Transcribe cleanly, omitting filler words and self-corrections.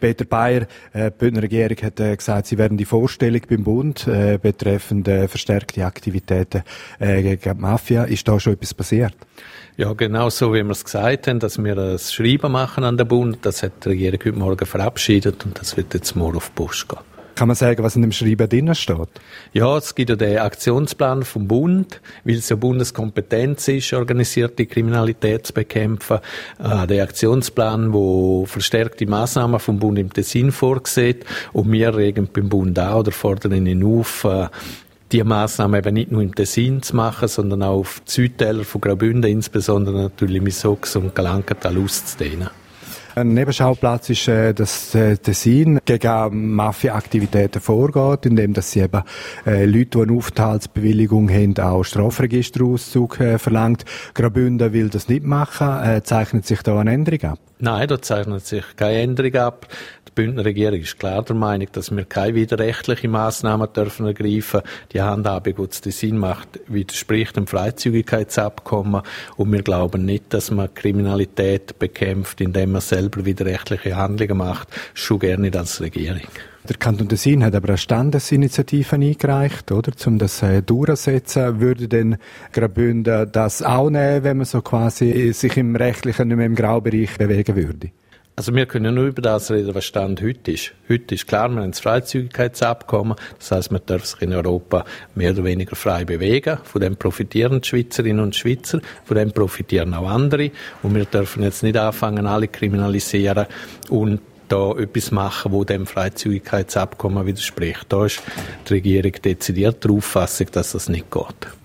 Peter Bayer, die Bündner Regierung hat gesagt, sie werden die Vorstellung beim Bund betreffend verstärkte Aktivitäten gegen die Mafia. Ist da schon etwas passiert? Ja, genau so, wie wir es gesagt haben, dass wir ein Schreiben machen an den Bund. Das hat die Regierung heute Morgen verabschiedet und das wird jetzt morgen auf die Post gehen. Kann man sagen, was in dem Schreiben drin steht? Ja, es gibt ja den Aktionsplan vom Bund, weil es ja Bundeskompetenz ist, organisierte Kriminalität zu bekämpfen. Der Aktionsplan, wo verstärkte Massnahmen vom Bund im Tessin vorsieht. Und wir regen beim Bund auch oder fordern ihn auf, die Massnahmen eben nicht nur im Tessin zu machen, sondern auch auf die Südtäler von Graubünden, insbesondere natürlich Misox und Galankental auszudehnen. Ein Nebenschauplatz ist, dass Tessin gegen Mafia-Aktivitäten vorgeht, indem dass sie eben Leute, die eine Aufenthaltsbewilligung haben, auch Strafregisterauszug verlangt. Graubünden will das nicht machen. Zeichnet sich da eine Änderung ab? Nein, da zeichnet sich keine Änderung ab. Die Bündner Regierung ist klar der Meinung, dass wir keine widerrechtlichen Massnahmen dürfen ergreifen. Die Handhabung, die das Tessin macht, widerspricht dem Freizügigkeitsabkommen. Und wir glauben nicht, dass man Kriminalität bekämpft, indem man selber widerrechtliche Handlungen macht. Schon gerne nicht als Regierung. Der Kanton Tessin hat aber eine Standesinitiative eingereicht, oder? Um das durchzusetzen. Würde denn Graubünden das auch nehmen, wenn man so quasi sich im rechtlichen, nicht mehr im Graubereich bewegen würde? Also wir können nur über das reden, was Stand heute ist. Heute ist klar, wir haben das Freizügigkeitsabkommen. Das heisst, man darf sich in Europa mehr oder weniger frei bewegen. Von dem profitieren die Schweizerinnen und Schweizer. Von dem profitieren auch andere. Und wir dürfen jetzt nicht anfangen, alle kriminalisieren und da etwas machen, wo dem Freizügigkeitsabkommen widerspricht. Da ist die Regierung dezidiert der Auffassung, dass das nicht geht.